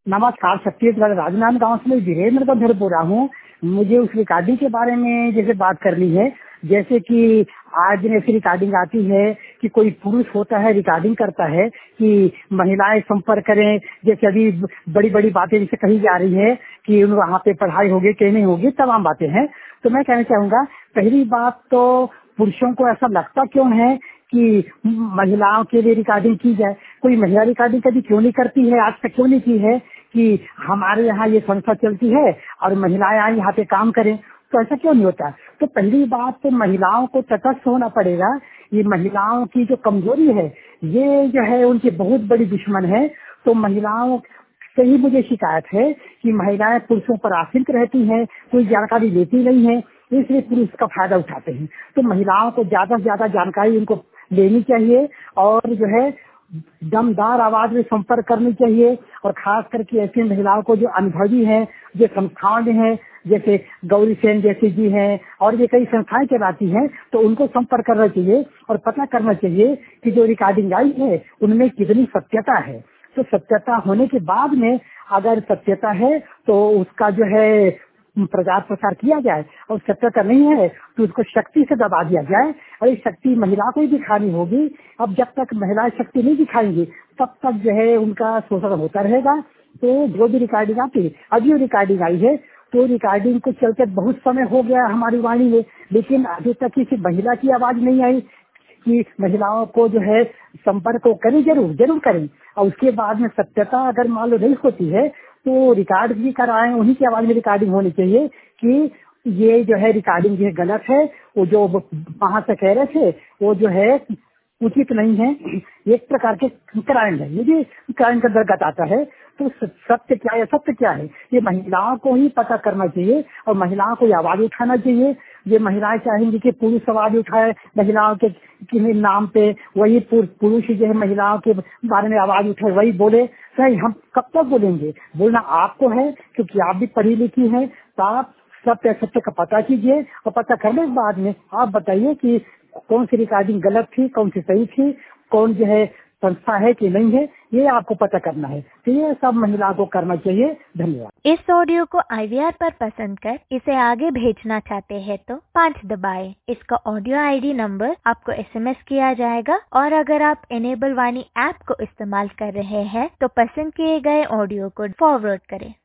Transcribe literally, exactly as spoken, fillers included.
नमस्कार, छत्तीसगढ़ राजनांद गांव से मैं वीरेंद्र का घर बोल रहा हूँ। मुझे उस रिकॉर्डिंग के बारे में जैसे बात करनी है, जैसे कि आज ऐसी रिकॉर्डिंग आती है कि कोई पुरुष होता है रिकॉर्डिंग करता है कि महिलाएं संपर्क करें। जैसे अभी बड़ी बड़ी बातें जैसे कही जा रही है कि वहाँ पे पढ़ाई होगी कि नहीं होगी, तमाम बातें हैं। तो मैं कहना चाहूंगा, पहली बात तो पुरुषों को ऐसा लगता क्यों है कि महिलाओं के लिए रिकॉर्डिंग की जाए। कोई महिला रिकॉर्डिंग कभी क्यों नहीं करती है, आज तक क्यों नहीं की है कि हमारे यहाँ ये संस्था चलती है और महिलाएं आए यहाँ पे काम करें। तो ऐसा क्यों नहीं होता। तो पहली बात तो महिलाओं को तटस्थ होना पड़ेगा। ये महिलाओं की जो कमजोरी है, ये जो है उनकी बहुत बड़ी दुश्मन है। तो महिलाओं से ही मुझे शिकायत है कि महिलाएं पुरुषों पर आश्रित रहती हैं, कोई जानकारी लेती नहीं है, इसलिए पुरुष का फायदा उठाते हैं। तो महिलाओं को ज्यादा से ज्यादा जानकारी उनको लेनी चाहिए और जो है दमदार आवाज में संपर्क करनी चाहिए। और खास करके ऐसी महिलाओं को जो अनुभवी हैं, जो संस्थाओं में हैं, जैसे गौरी सेन जैसी जी हैं और ये कई संस्थाएं चलाती हैं, तो उनको संपर्क करना चाहिए और पता करना चाहिए कि जो रिकॉर्डिंग आई है उनमें कितनी सत्यता है। तो सत्यता होने के बाद में अगर सत्यता है तो उसका जो है प्रचार प्रसार किया जाए, और सत्यता नहीं है तो उसको शक्ति से दबा दिया जाए। और ये शक्ति महिला को ही दिखानी होगी। अब जब तक महिलाएं शक्ति नहीं दिखाएंगी तब तक जो है उनका शोषण होता रहेगा। तो जो भी रिकॉर्डिंग आती, अभी रिकॉर्डिंग आई है तो रिकॉर्डिंग को चलते बहुत समय हो गया हमारी वाणी में, लेकिन अभी तक किसी महिला की आवाज नहीं आई कि महिलाओं को जो है संपर्क को करें, जरूर जरूर करें। और उसके बाद में सत्यता अगर मान लो नहीं होती है तो रिकॉर्ड भी कराएं, उन्हीं की आवाज में रिकॉर्डिंग होनी चाहिए कि ये जो है रिकॉर्डिंग जो है गलत है, वो जो वहां से कह रहे थे वो जो है उचित नहीं है। एक प्रकार के क्राइम है, ये भी क्राइम का अंतर्गत आता है। तो सत्य क्या है, सत्य क्या है, ये महिलाओं को ही पता करना चाहिए और महिलाओं को आवाज उठाना चाहिए। ये महिलाएं चाहेंगी कि पुरुष आवाज उठाए महिलाओं के किसी नाम पे, वही पुरुष जो है महिलाओं के बारे में आवाज उठाए, वही बोले। सही, हम कब तक बोलेंगे? बोलना आपको है क्योंकि आप भी पढ़ी लिखी हैं। तो आप सत्य सत्य का पता कीजिए और पता करने के बाद में आप बताइए कि कौन सी रिकॉर्डिंग गलत थी, कौन सी सही थी, कौन जो है संस्था है कि नहीं है, ये आपको पता करना है। तो ये सब महिला को करना चाहिए। धन्यवाद। इस ऑडियो को आई वी आर पर पसंद कर इसे आगे भेजना चाहते हैं तो पाँच दबाएं। इसका ऑडियो आई डी नंबर आपको एस एम एस किया जाएगा। और अगर आप एनेबल वाणी ऐप को इस्तेमाल कर रहे हैं तो पसंद किए गए ऑडियो को फॉरवर्ड करें।